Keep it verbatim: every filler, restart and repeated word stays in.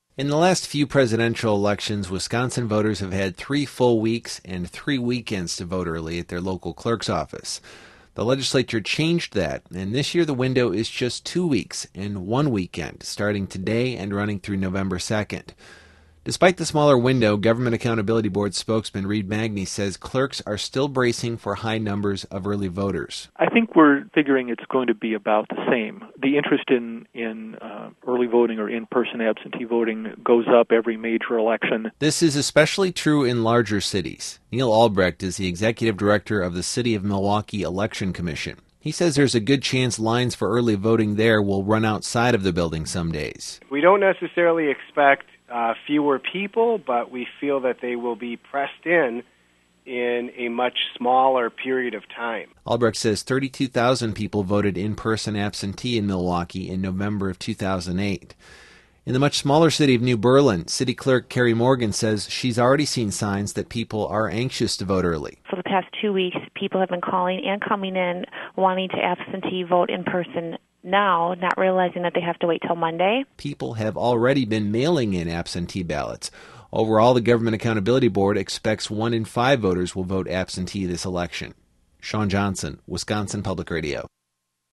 In the last few presidential elections, Wisconsin voters have had three full weeks and three weekends to vote early at their local clerk's office. The legislature changed that, and this year the window is just two weeks and one weekend, starting today and running through November second. Despite the smaller window, Government Accountability Board spokesman Reed Magney says clerks are still bracing for high numbers of early voters. I think we're figuring it's going to be about the same. The interest in, in uh, early voting or in-person absentee voting goes up every major election. This is especially true in larger cities. Neil Albrecht is the executive director of the City of Milwaukee Election Commission. He says there's a good chance lines for early voting there will run outside of the building some days. We don't necessarily expect Uh, fewer people, but we feel that they will be pressed in in a much smaller period of time. Albrecht says thirty-two thousand people voted in-person absentee in Milwaukee in November of two thousand eight. In the much smaller city of New Berlin, City Clerk Carrie Morgan says she's already seen signs that people are anxious to vote early. For the past two weeks, people have been calling and coming in wanting to absentee vote in person now, not realizing that they have to wait till Monday. People have already been mailing in absentee ballots. Overall, the Government Accountability Board expects one in five voters will vote absentee this election. Sean Johnson, Wisconsin Public Radio.